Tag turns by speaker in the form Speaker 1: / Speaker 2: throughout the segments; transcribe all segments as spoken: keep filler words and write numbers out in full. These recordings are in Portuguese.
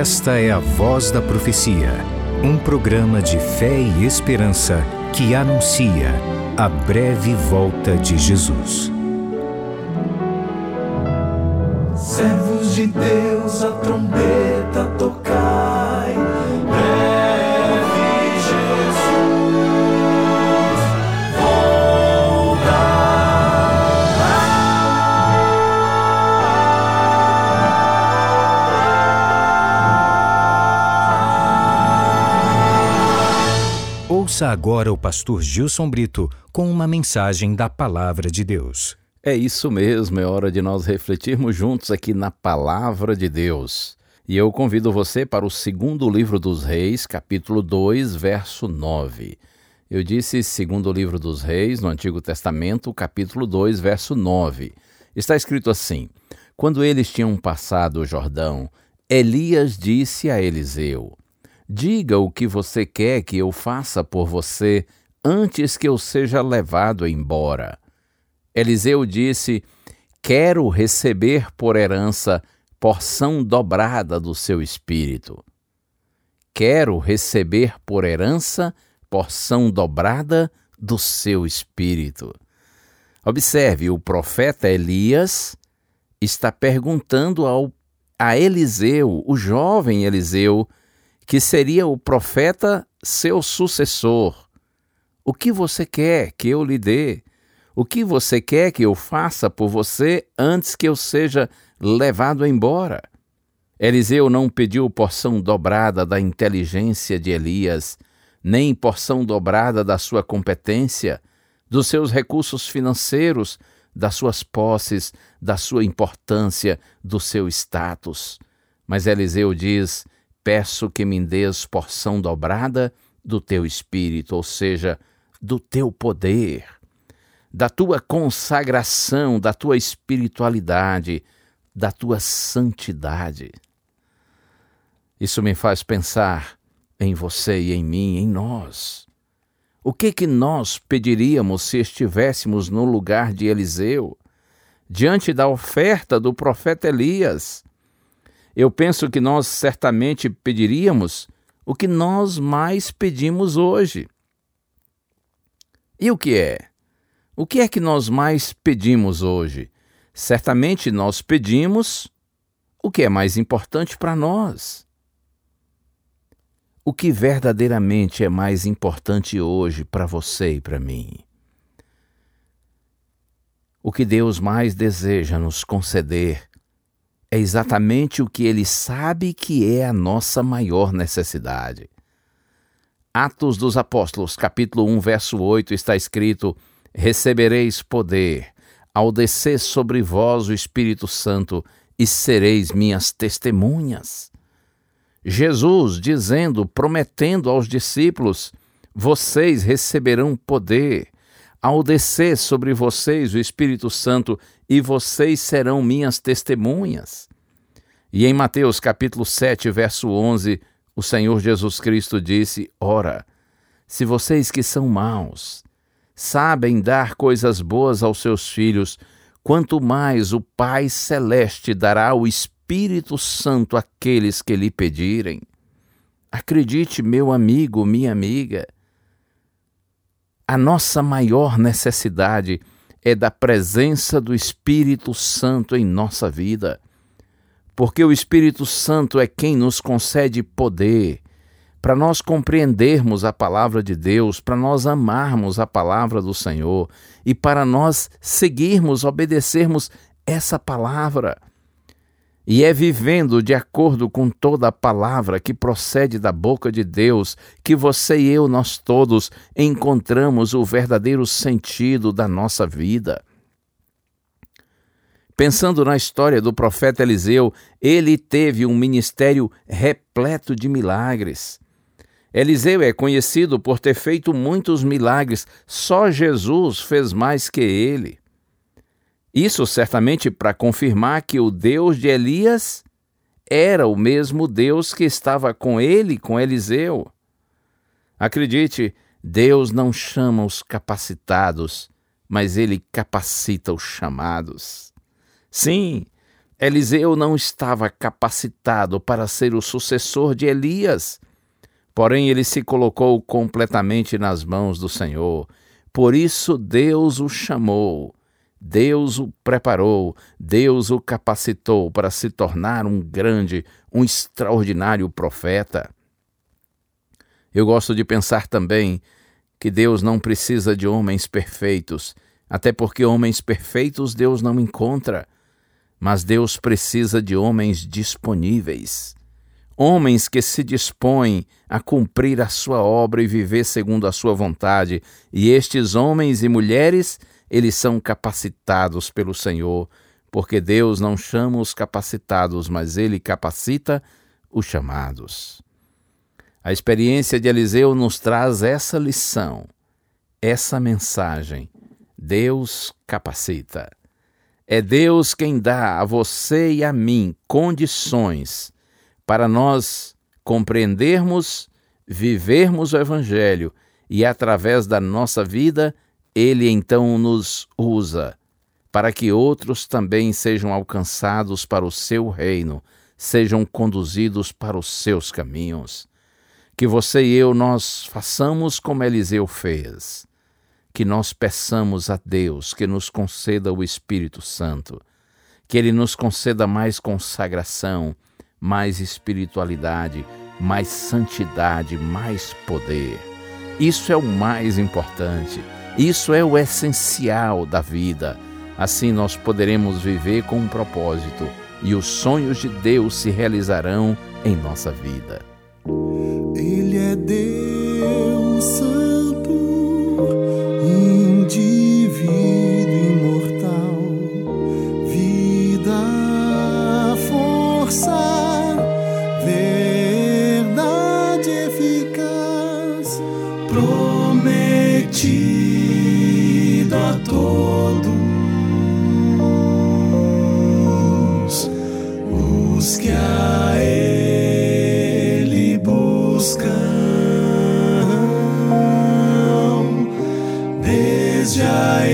Speaker 1: Esta é a Voz da Profecia, um programa de fé e esperança que anuncia a breve volta de Jesus.
Speaker 2: Servos de Deus, a trombeta tocai, breve Jesus voltará.
Speaker 1: Ouça agora o pastor Gilson Brito com uma mensagem da Palavra de Deus.
Speaker 3: É isso mesmo, é hora de nós refletirmos juntos aqui na Palavra de Deus. E eu convido você para o segundo livro dos Reis, capítulo dois, verso nove. Eu disse segundo livro dos Reis, no Antigo Testamento, capítulo dois, verso nove. Está escrito assim: quando eles tinham passado o Jordão, Elias disse a Eliseu: diga o que você quer que eu faça por você antes que eu seja levado embora. Eliseu disse: quero receber por herança porção dobrada do seu espírito. Quero receber por herança porção dobrada do seu espírito. Observe, o profeta Elias está perguntando ao, a Eliseu, o jovem Eliseu, que seria o profeta seu sucessor: o que você quer que eu lhe dê? O que você quer que eu faça por você antes que eu seja levado embora? Eliseu não pediu porção dobrada da inteligência de Elias, nem porção dobrada da sua competência, dos seus recursos financeiros, das suas posses, da sua importância, do seu status. Mas Eliseu diz: peço que me dês porção dobrada do teu espírito, ou seja, do teu poder, da tua consagração, da tua espiritualidade, da tua santidade. Isso me faz pensar em você e em mim, em nós. O que que nós pediríamos se estivéssemos no lugar de Eliseu, diante da oferta do profeta Elias? Eu penso que nós certamente pediríamos o que nós mais pedimos hoje. E o que é? O que é que nós mais pedimos hoje? Certamente nós pedimos o que é mais importante para nós. O que verdadeiramente é mais importante hoje para você e para mim? O que Deus mais deseja nos conceder é exatamente o que Ele sabe que é a nossa maior necessidade. Atos dos Apóstolos, capítulo um, verso oito, está escrito: recebereis poder ao descer sobre vós o Espírito Santo e sereis minhas testemunhas. Jesus dizendo, prometendo aos discípulos: vocês receberão poder ao descer sobre vocês o Espírito Santo e vocês serão minhas testemunhas. E em Mateus capítulo sete, verso onze, o Senhor Jesus Cristo disse: ora, se vocês que são maus sabem dar coisas boas aos seus filhos, quanto mais o Pai Celeste dará o Espírito Santo àqueles que lhe pedirem. Acredite, meu amigo, minha amiga, a nossa maior necessidade é da presença do Espírito Santo em nossa vida, porque o Espírito Santo é quem nos concede poder para nós compreendermos a palavra de Deus, para nós amarmos a palavra do Senhor e para nós seguirmos, obedecermos essa palavra. E é vivendo de acordo com toda a palavra que procede da boca de Deus que você e eu, nós todos, encontramos o verdadeiro sentido da nossa vida. Pensando na história do profeta Eliseu, ele teve um ministério repleto de milagres. Eliseu é conhecido por ter feito muitos milagres, só Jesus fez mais que ele. Isso certamente para confirmar que o Deus de Elias era o mesmo Deus que estava com ele, com Eliseu. Acredite, Deus não chama os capacitados, mas Ele capacita os chamados. Sim, Eliseu não estava capacitado para ser o sucessor de Elias, porém ele se colocou completamente nas mãos do Senhor. Por isso Deus o chamou, Deus o preparou, Deus o capacitou para se tornar um grande, um extraordinário profeta. Eu gosto de pensar também que Deus não precisa de homens perfeitos, até porque homens perfeitos Deus não encontra, mas Deus precisa de homens disponíveis, homens que se dispõem a cumprir a sua obra e viver segundo a sua vontade, e estes homens e mulheres, eles são capacitados pelo Senhor, porque Deus não chama os capacitados, mas Ele capacita os chamados. A experiência de Eliseu nos traz essa lição, essa mensagem. Deus capacita. É Deus quem dá a você e a mim condições para nós compreendermos, vivermos o Evangelho e, através da nossa vida, Ele então nos usa para que outros também sejam alcançados para o seu reino, sejam conduzidos para os seus caminhos. Que você e eu, nós façamos como Eliseu fez, que nós peçamos a Deus que nos conceda o Espírito Santo, que Ele nos conceda mais consagração, mais espiritualidade, mais santidade, mais poder. Isso é o mais importante, isso é o essencial da vida. Assim nós poderemos viver com um propósito e os sonhos de Deus se realizarão em nossa vida.
Speaker 2: Ele é Deus Santo, indivíduo imortal, vida, força, verdade eficaz, prometido a todos os que a Ele buscam, desde a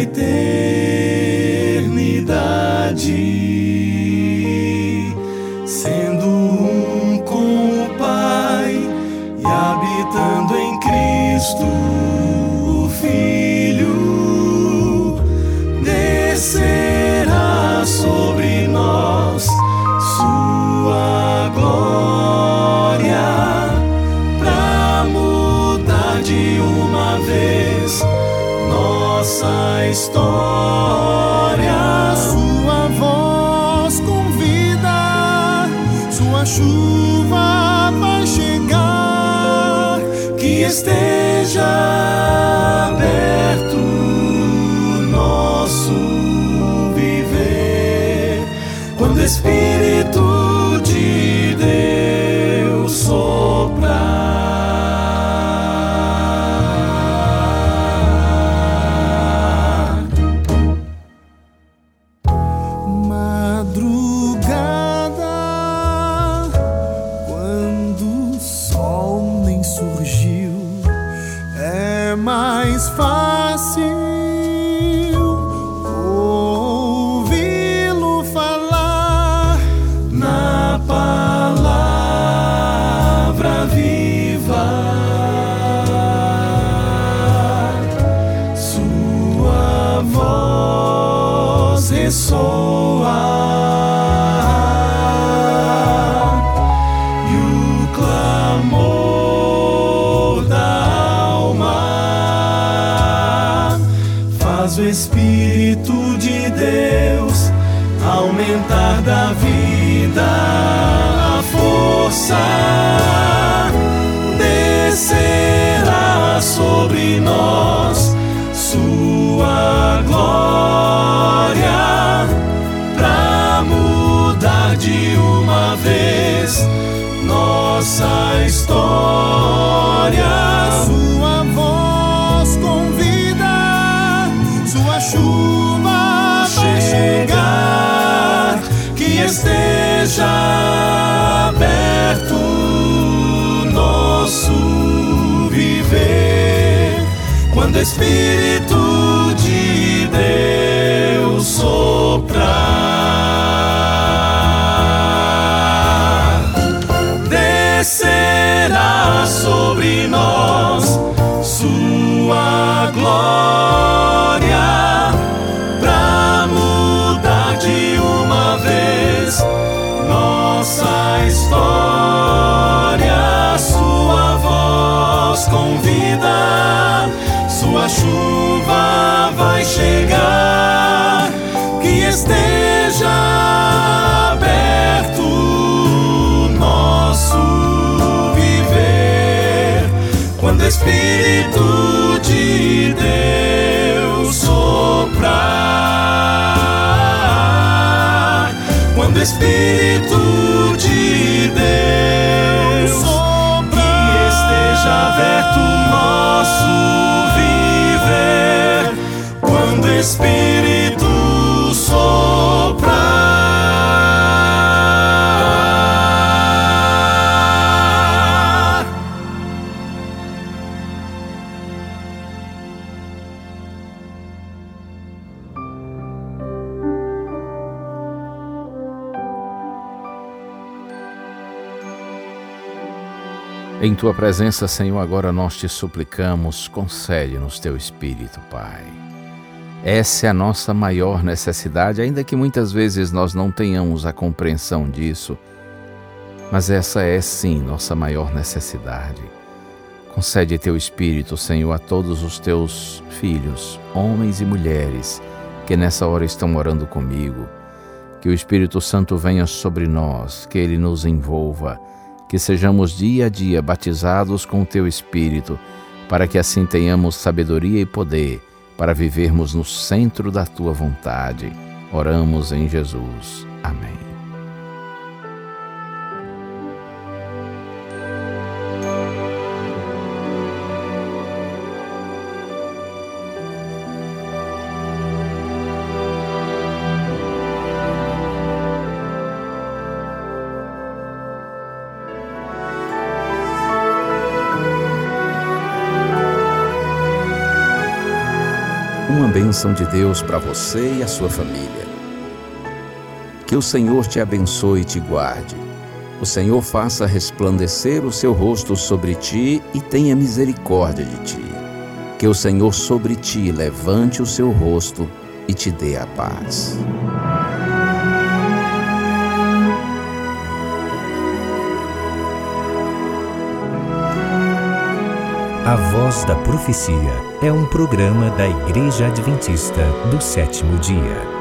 Speaker 2: eternidade, sendo um com o Pai e habitando em Cristo o Filho, descerá sobre nós sua glória pra mudar de uma vez nossa história. Sua voz convida, sua chuva vai chegar, que esteja aberto nosso viver, quando o Espírito de Deus soprar. Mais fácil ouvi-lo falar na palavra viva, sua voz ressoa e o clamor da faz o Espírito de Deus aumentar da vida a força, descerá sobre nós sua glória pra mudar de uma vez nossa história. Sua voz convida, sua chuva vai chegar, que esteja aberto nosso viver, quando o Espírito de Deus soprar. nós sua glória, pra mudar de uma vez nossa história. Sua voz convida, sua chuva vai chegar, que esteja aberto nosso viver. Quando o Espírito de Deus soprar, quando o Espírito de Deus soprar, que esteja aberto nosso viver. Quando o Espírito soprar.
Speaker 3: Em Tua presença, Senhor, agora nós te suplicamos, concede-nos Teu Espírito, Pai. Essa é a nossa maior necessidade, ainda que muitas vezes nós não tenhamos a compreensão disso, mas essa é sim nossa maior necessidade. Concede Teu Espírito, Senhor, a todos os Teus filhos, homens e mulheres, que nessa hora estão orando comigo. Que o Espírito Santo venha sobre nós, que Ele nos envolva, que sejamos dia a dia batizados com o Teu Espírito, para que assim tenhamos sabedoria e poder para vivermos no centro da Tua vontade. Oramos em Jesus. Amém. Uma bênção de Deus para você e a sua família. Que o Senhor te abençoe e te guarde. O Senhor faça resplandecer o seu rosto sobre ti e tenha misericórdia de ti. Que o Senhor sobre ti levante o seu rosto e te dê a paz.
Speaker 1: A Voz da Profecia é um programa da Igreja Adventista do Sétimo Dia.